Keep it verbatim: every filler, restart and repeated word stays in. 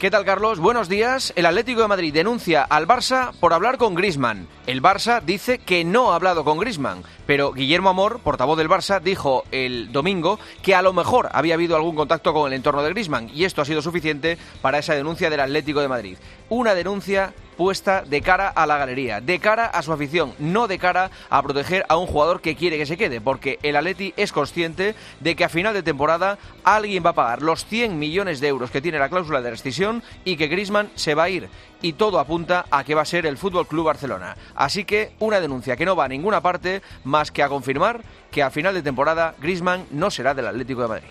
¿Qué tal, Carlos? Buenos días. El Atlético de Madrid denuncia al Barça por hablar con Griezmann. El Barça dice que no ha hablado con Griezmann, pero Guillermo Amor, portavoz del Barça, dijo el domingo que a lo mejor había habido algún contacto con el entorno de Griezmann, y esto ha sido suficiente para esa denuncia del Atlético de Madrid. Una denuncia puesta de cara a la galería, de cara a su afición, no de cara a proteger a un jugador que quiere que se quede, porque el Atleti es consciente de que a final de temporada alguien va a pagar los cien millones de euros que tiene la cláusula de rescisión y que Griezmann se va a ir, y todo apunta a que va a ser el Fútbol Club Barcelona. Así que una denuncia que no va a ninguna parte más que a confirmar que a final de temporada Griezmann no será del Atlético de Madrid.